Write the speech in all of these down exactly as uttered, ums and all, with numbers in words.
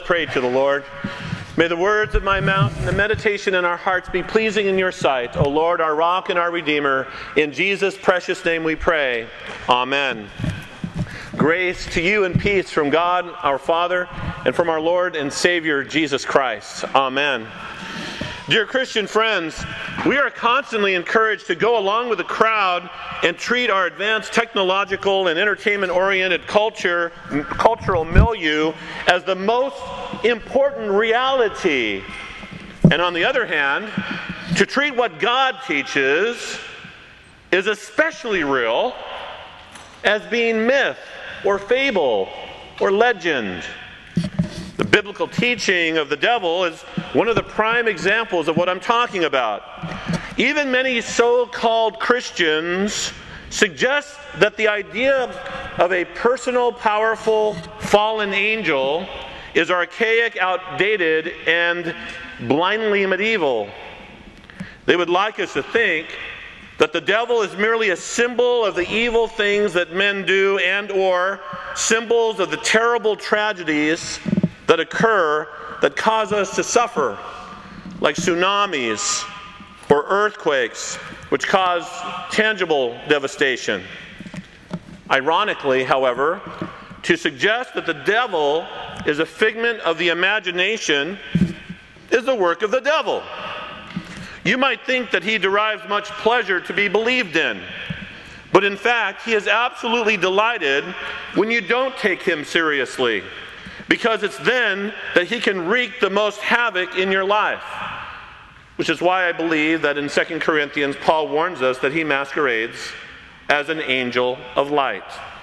pray to the Lord. May the words of my mouth and the meditation in our hearts be pleasing in your sight, O Lord, our rock and our redeemer. In Jesus' precious name we pray. Amen. Grace to you and peace from God our Father and from our Lord and Savior Jesus Christ. Amen. Dear Christian friends, we are constantly encouraged to go along with the crowd and treat our advanced technological and entertainment-oriented culture, cultural milieu as the most important reality. And on the other hand, to treat what God teaches is especially real as being myth or fable or legend. The biblical teaching of the devil is one of the prime examples of what I'm talking about. Even many so-called Christians suggest that the idea of a personal, powerful, fallen angel is archaic, outdated, and blindly medieval. They would like us to think that the devil is merely a symbol of the evil things that men do and or symbols of the terrible tragedies that occur that cause us to suffer, like tsunamis or earthquakes, which cause tangible devastation. Ironically, however, to suggest that the devil is a figment of the imagination is the work of the devil. You might think that he derives much pleasure to be believed in, but in fact, he is absolutely delighted when you don't take him seriously, because it's then that he can wreak the most havoc in your life. Which is why I believe that in Second Corinthians, Paul warns us that he masquerades as an angel of light.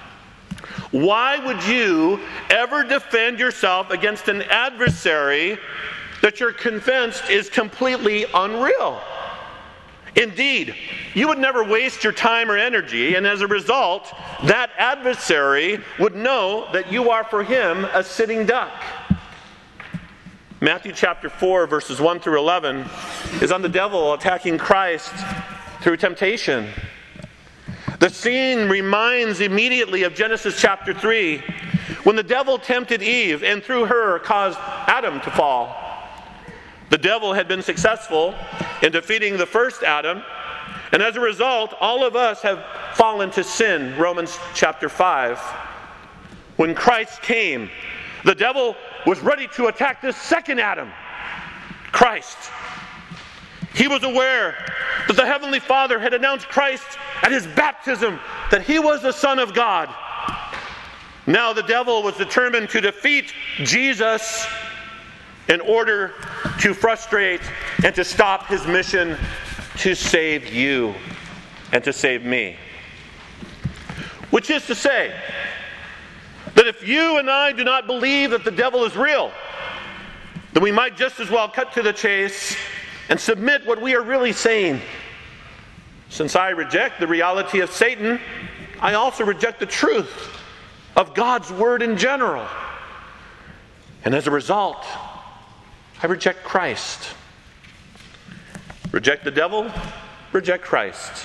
Why would you ever defend yourself against an adversary that you're convinced is completely unreal? Indeed, you would never waste your time or energy, and as a result, that adversary would know that you are for him a sitting duck. Matthew chapter four, verses one through eleven, is on the devil attacking Christ through temptation. The scene reminds immediately of Genesis chapter three, when the devil tempted Eve and through her caused Adam to fall. The devil had been successful in defeating the first Adam, and as a result, all of us have fallen to sin, Romans chapter five. When Christ came, the devil was ready to attack this second Adam, Christ. He was aware that the Heavenly Father had announced Christ at his baptism that he was the Son of God. Now the devil was determined to defeat Jesus in order to frustrate and to stop his mission to save you and to save me. Which is to say, that if you and I do not believe that the devil is real, then we might just as well cut to the chase and submit what we are really saying. Since I reject the reality of Satan, I also reject the truth of God's Word in general. And as a result, I reject Christ. Reject the devil, reject Christ.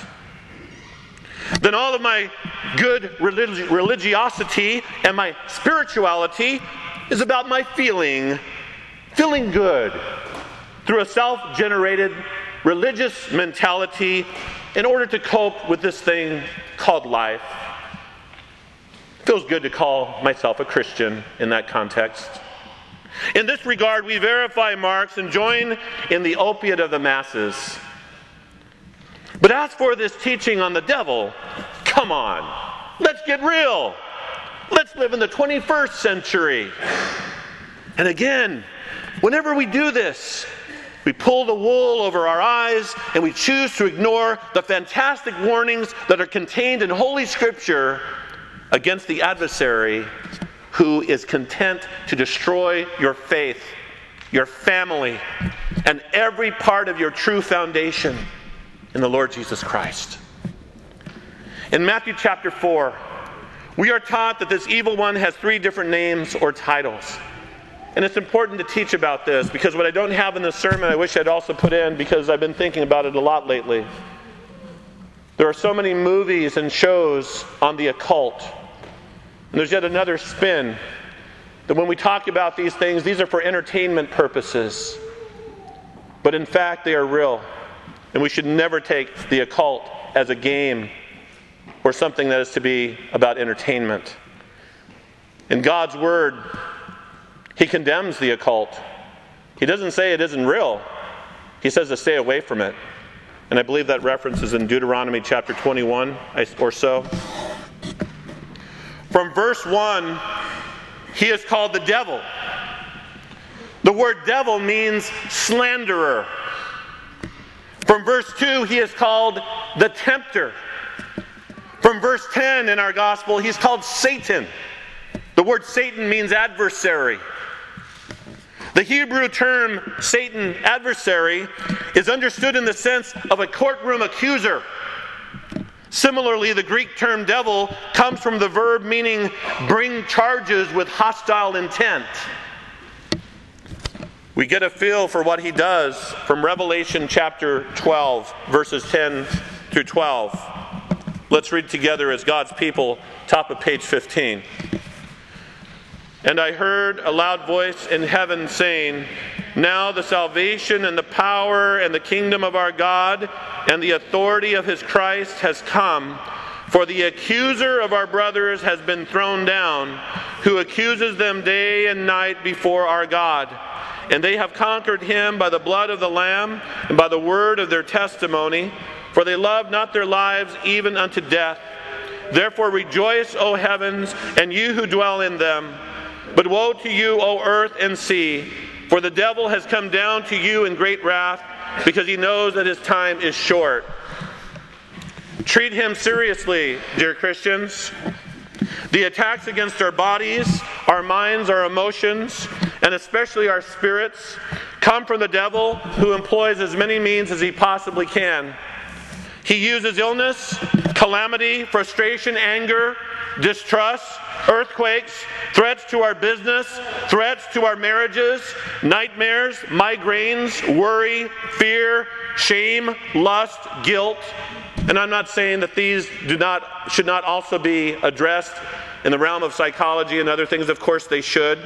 Then all of my good religi- religiosity and my spirituality is about my feeling, feeling good through a self-generated religious mentality in order to cope with this thing called life. It feels good to call myself a Christian in that context. In this regard, we verify Marx and join in the opiate of the masses. But as for this teaching on the devil, come on, let's get real. Let's live in the twenty-first century. And again, whenever we do this, we pull the wool over our eyes and we choose to ignore the fantastic warnings that are contained in Holy Scripture against the adversary who is content to destroy your faith, your family, and every part of your true foundation in the Lord Jesus Christ. In Matthew chapter four, we are taught that this evil one has three different names or titles. And it's important to teach about this because what I don't have in the sermon I wish I'd also put in because I've been thinking about it a lot lately. There are so many movies and shows on the occult. And there's yet another spin that when we talk about these things, these are for entertainment purposes. But in fact, they are real. And we should never take the occult as a game or something that is to be about entertainment. In God's Word, He condemns the occult. He doesn't say it isn't real. He says to stay away from it. And I believe that reference is in Deuteronomy chapter twenty-one or so. From verse one, he is called the devil. The word devil means slanderer. From verse two, he is called the tempter. From verse ten in our gospel, he's called Satan. The word Satan means adversary. The Hebrew term Satan, adversary, is understood in the sense of a courtroom accuser. Similarly, the Greek term devil comes from the verb meaning bring charges with hostile intent. We get a feel for what he does from Revelation chapter twelve, verses ten through twelve. Let's read together as God's people, top of page fifteen. And I heard a loud voice in heaven saying, now the salvation and the power and the kingdom of our God and the authority of his Christ has come, for the accuser of our brothers has been thrown down, who accuses them day and night before our God. And they have conquered him by the blood of the Lamb and by the word of their testimony, for they loved not their lives even unto death. Therefore rejoice, O heavens, and you who dwell in them. But woe to you, O earth and sea, for the devil has come down to you in great wrath, because he knows that his time is short. Treat him seriously, dear Christians. The attacks against our bodies, our minds, our emotions, and especially our spirits, come from the devil, who employs as many means as he possibly can. He uses illness, calamity, frustration, anger, distrust, earthquakes, threats to our business, threats to our marriages, nightmares, migraines, worry, fear, shame, lust, guilt. And I'm not saying that these do not should not also be addressed in the realm of psychology and other things. Of course they should.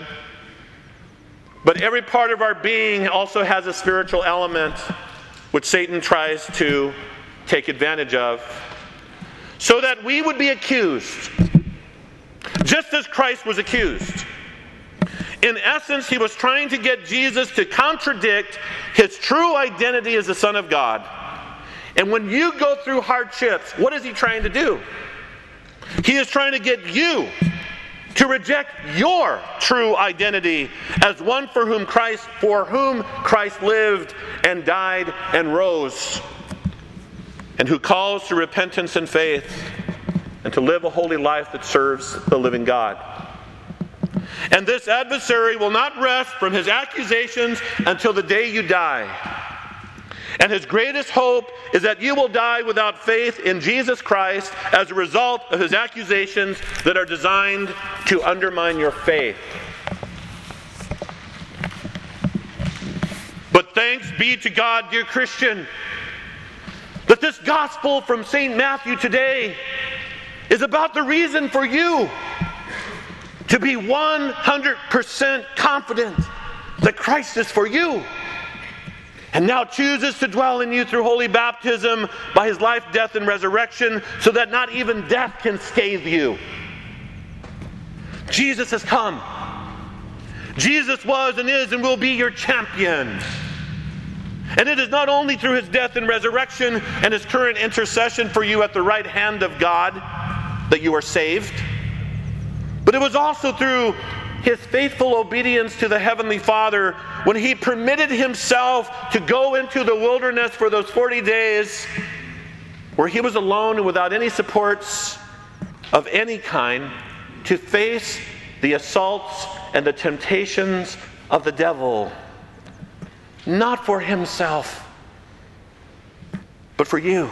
But every part of our being also has a spiritual element which Satan tries to take advantage of, so that we would be accused, just as Christ was accused. In essence, he was trying to get Jesus to contradict his true identity as the Son of God. And when you go through hardships, what is he trying to do? He is trying to get you to reject your true identity as one for whom Christ, for whom Christ lived and died and rose, and who calls to repentance and faith, and to live a holy life that serves the living God. And this adversary will not rest from his accusations until the day you die. And his greatest hope is that you will die without faith in Jesus Christ as a result of his accusations that are designed to undermine your faith. But thanks be to God, dear Christian, that this gospel from Saint Matthew today is about the reason for you to be one hundred percent confident that Christ is for you, and now chooses to dwell in you through holy baptism by his life, death, and resurrection, so that not even death can scathe you. Jesus has come. Jesus was and is and will be your champion. And it is not only through his death and resurrection and his current intercession for you at the right hand of God that you are saved, but it was also through his faithful obedience to the Heavenly Father when he permitted himself to go into the wilderness for those forty days where he was alone and without any supports of any kind to face the assaults and the temptations of the devil. Not for himself, but for you.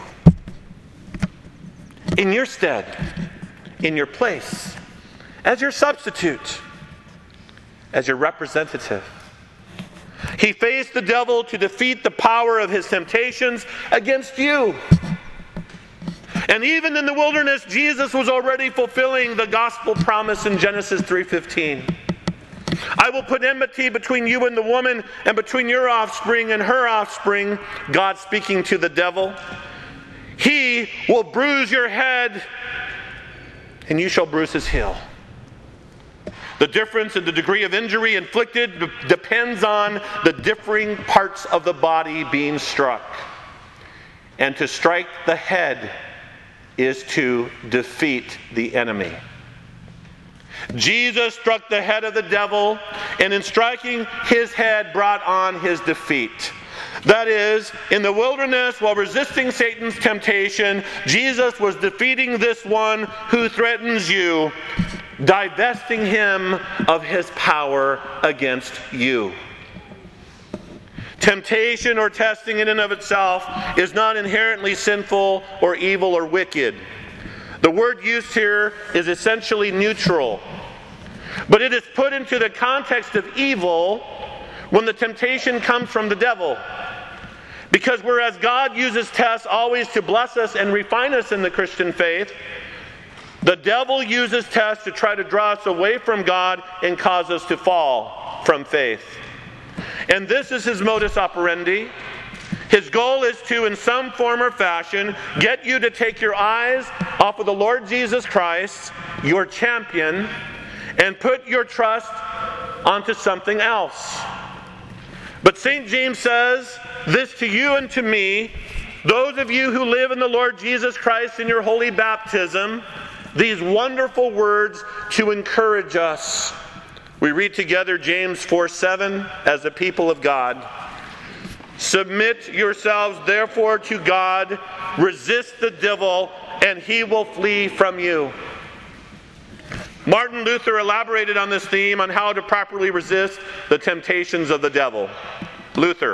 In your stead, in your place, as your substitute, as your representative. He faced the devil to defeat the power of his temptations against you. And even in the wilderness, Jesus was already fulfilling the gospel promise in Genesis three fifteen. I will put enmity between you and the woman, and between your offspring and her offspring. God speaking to the devil. He will bruise your head, and you shall bruise his heel. The difference in the degree of injury inflicted depends on the differing parts of the body being struck. And to strike the head is to defeat the enemy. Jesus struck the head of the devil, and in striking his head brought on his defeat. That is, in the wilderness, while resisting Satan's temptation, Jesus was defeating this one who threatens you, divesting him of his power against you. Temptation or testing in and of itself is not inherently sinful or evil or wicked. The word used here is essentially neutral, but it is put into the context of evil when the temptation comes from the devil. Because whereas God uses tests always to bless us and refine us in the Christian faith, the devil uses tests to try to draw us away from God and cause us to fall from faith. And this is his modus operandi. His goal is to, in some form or fashion, get you to take your eyes off of the Lord Jesus Christ, your champion, and put your trust onto something else. But Saint James says this to you and to me, those of you who live in the Lord Jesus Christ in your holy baptism, these wonderful words to encourage us. We read together James four seven as the people of God. Submit yourselves therefore to God, resist the devil, and he will flee from you. Martin Luther elaborated on this theme on how to properly resist the temptations of the devil. Luther,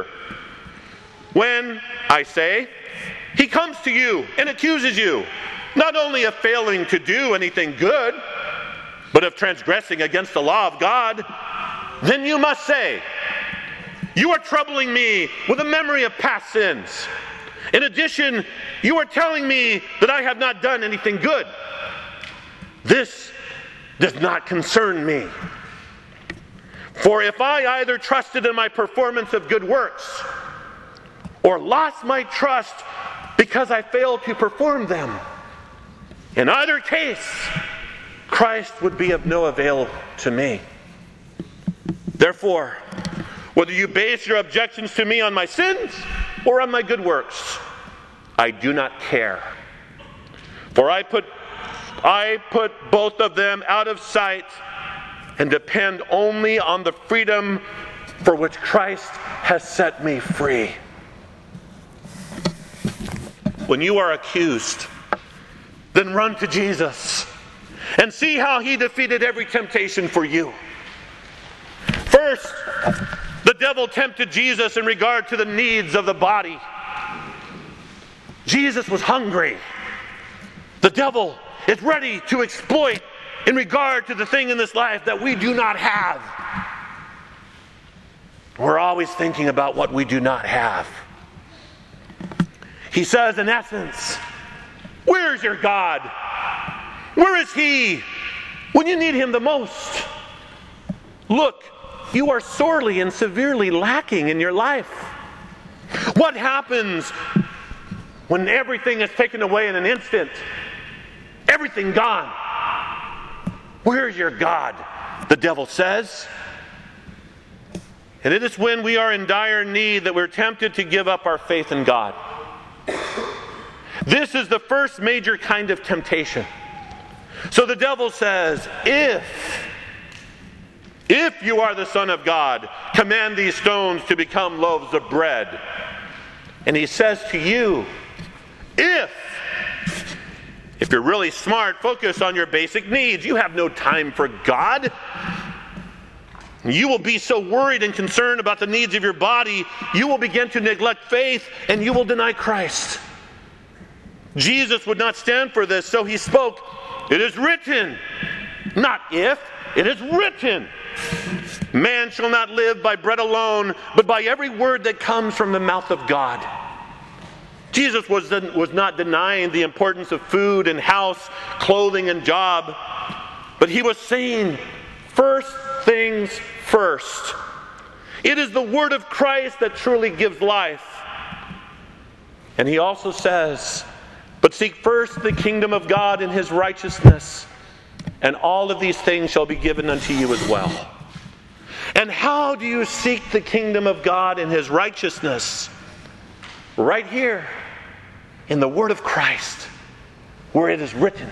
when, I say, he comes to you and accuses you, not only of failing to do anything good, but of transgressing against the law of God, then you must say, you are troubling me with a memory of past sins. In addition, you are telling me that I have not done anything good. This does not concern me. For if I either trusted in my performance of good works, or lost my trust because I failed to perform them, in either case, Christ would be of no avail to me. Therefore, whether you base your objections to me on my sins or on my good works, I do not care. For I put, I put both of them out of sight and depend only on the freedom for which Christ has set me free. When you are accused, then run to Jesus and see how he defeated every temptation for you. First, the devil tempted Jesus in regard to the needs of the body. Jesus was hungry. The devil is ready to exploit in regard to the thing in this life that we do not have. We're always thinking about what we do not have. He says, in essence, where's your God? Where is he when you need him the most? Look, you are sorely and severely lacking in your life. What happens when everything is taken away in an instant? Everything gone. Where's your God? The devil says. And it is when we are in dire need that we're tempted to give up our faith in God. This is the first major kind of temptation. So the devil says, if, if you are the Son of God, command these stones to become loaves of bread. And he says to you, if, if you're really smart, focus on your basic needs. You have no time for God. You will be so worried and concerned about the needs of your body, you will begin to neglect faith and you will deny Christ. Jesus would not stand for this, so he spoke, it is written, not if, it is written. Man shall not live by bread alone, but by every word that comes from the mouth of God. Jesus was, was not denying the importance of food and house, clothing and job, but he was saying, first things first. It is the word of Christ that truly gives life. And he also says, but seek first the kingdom of God and his righteousness, and all of these things shall be given unto you as well. And how do you seek the kingdom of God and his righteousness? Right here in the word of Christ, where it is written.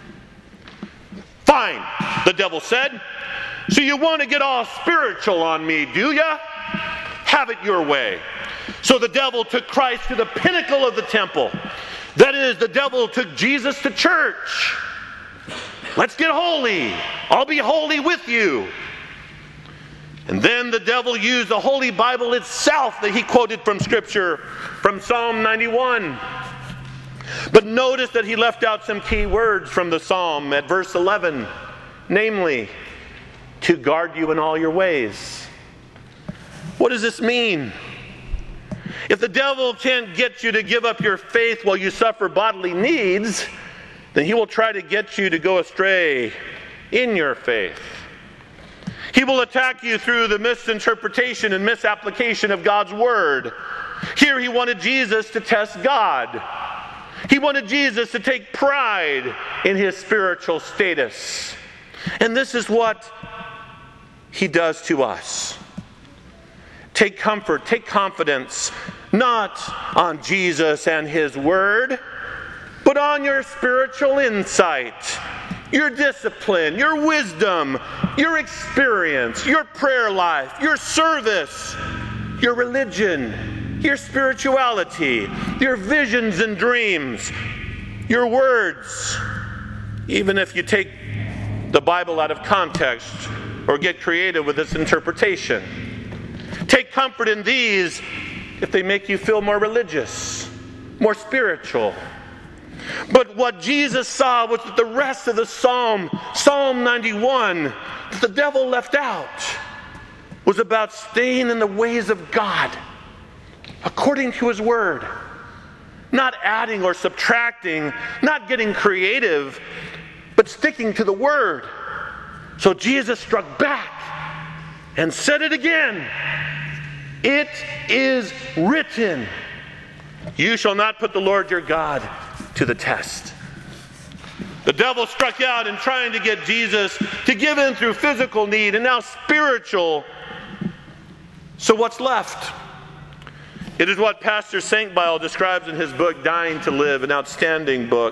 Fine, the devil said. So you want to get all spiritual on me, do ya? Have it your way. So the devil took Christ to the pinnacle of the temple. That is, the devil took Jesus to church. Let's get holy. I'll be holy with you. And then the devil used the Holy Bible itself that he quoted from Scripture, from Psalm ninety-one. But notice that he left out some key words from the Psalm at verse eleven. Namely, to guard you in all your ways. What does this mean? If the devil can't get you to give up your faith while you suffer bodily needs, then he will try to get you to go astray in your faith. He will attack you through the misinterpretation and misapplication of God's word. Here he wanted Jesus to test God. He wanted Jesus to take pride in his spiritual status. And this is what he does to us. Take comfort, take confidence, not on Jesus and his word, but on your spiritual insight, your discipline, your wisdom, your experience, your prayer life, your service, your religion, your spirituality, your visions and dreams, your words. Even if you take the Bible out of context or get creative with its interpretation. Take comfort in these if they make you feel more religious, more spiritual. But what Jesus saw was that the rest of the psalm, Psalm ninety-one, that the devil left out, was about staying in the ways of God, according to his word. Not adding or subtracting, not getting creative, but sticking to the word. So Jesus struck back and said it again. It is written, you shall not put the Lord your God to the test. The devil struck out in trying to get Jesus to give in through physical need and now spiritual. So what's left? It is what Pastor Saintbile describes in his book, Dying to Live, an outstanding book.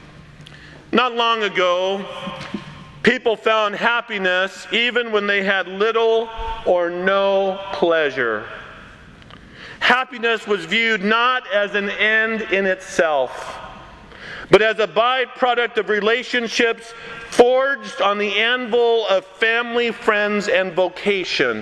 Not long ago, people found happiness even when they had little or no pleasure. Happiness was viewed not as an end in itself, but as a byproduct of relationships forged on the anvil of family, friends, and vocation.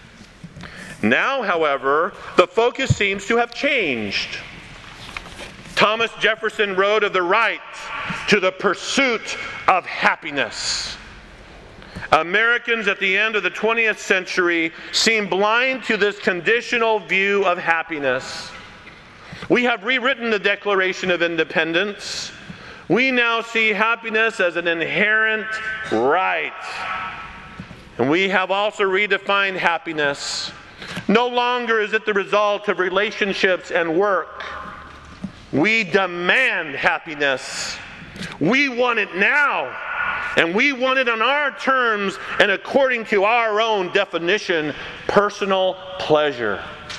Now, however, the focus seems to have changed. Thomas Jefferson wrote of the right to the pursuit of happiness. Americans at the end of the twentieth century seem blind to this conditional view of happiness. We have rewritten the Declaration of Independence. We now see happiness as an inherent right. And we have also redefined happiness. No longer is it the result of relationships and work. We demand happiness. We want it now. And we want it on our terms and according to our own definition, personal pleasure.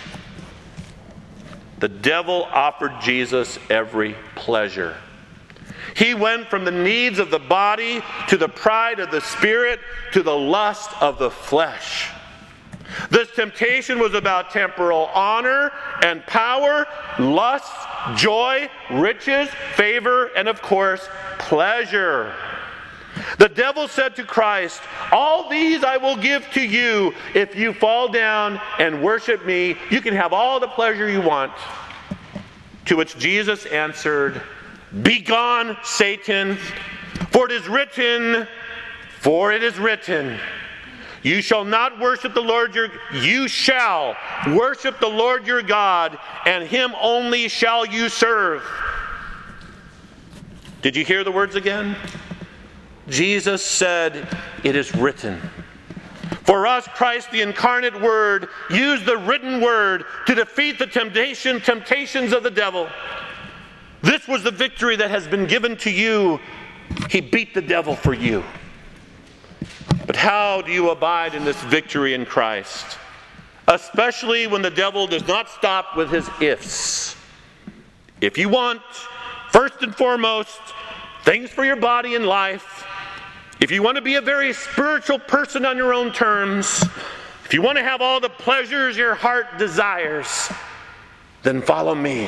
The devil offered Jesus every pleasure. He went from the needs of the body to the pride of the spirit to the lust of the flesh. This temptation was about temporal honor and power, lust, joy, riches, favor, and of course, pleasure. The devil said to Christ, all these I will give to you if you fall down and worship me. You can have all the pleasure you want. To which Jesus answered, begone, Satan, for it is written, for it is written, you shall not worship the Lord your, you shall worship the Lord your God, and him only shall you serve. Did you hear the words again? Jesus said, it is written. For us, Christ, the incarnate Word, used the written Word to defeat the temptation, temptations of the devil. This was the victory that has been given to you. He beat the devil for you. But how do you abide in this victory in Christ? Especially when the devil does not stop with his ifs. If you want, first and foremost, things for your body and life, if you want to be a very spiritual person on your own terms, if you want to have all the pleasures your heart desires, then follow me.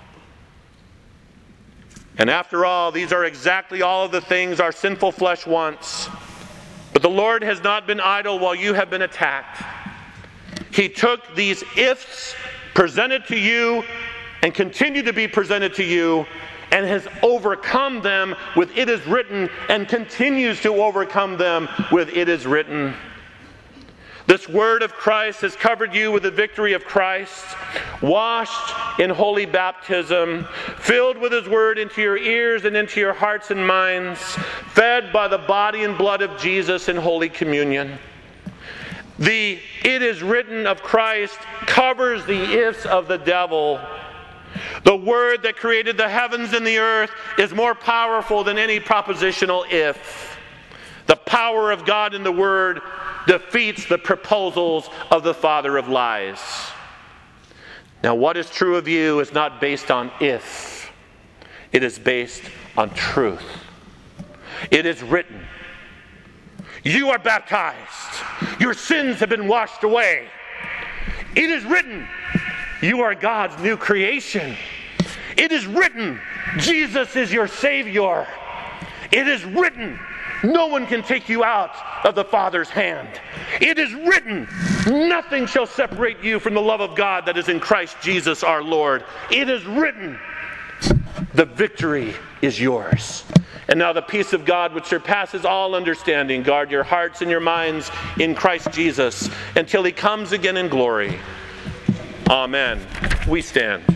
And after all, these are exactly all of the things our sinful flesh wants. But the Lord has not been idle while you have been attacked. He took these ifs presented to you and continue to be presented to you, and has overcome them with "it is written," and continues to overcome them with "it is written." This word of Christ has covered you with the victory of Christ, washed in holy baptism, filled with His word into your ears and into your hearts and minds, fed by the body and blood of Jesus in Holy Communion. The "it is written" of Christ covers the ifs of the devil. The word that created the heavens and the earth is more powerful than any propositional if. The power of God in the word defeats the proposals of the father of lies. Now, what is true of you is not based on if. It is based on truth. It is written. You are baptized. Your sins have been washed away. It is written. You are God's new creation. It is written. Jesus is your Savior. It is written. No one can take you out of the Father's hand. It is written. Nothing shall separate you from the love of God that is in Christ Jesus our Lord. It is written. The victory is yours. And now the peace of God, which surpasses all understanding, guard your hearts and your minds in Christ Jesus until He comes again in glory. Amen. We stand.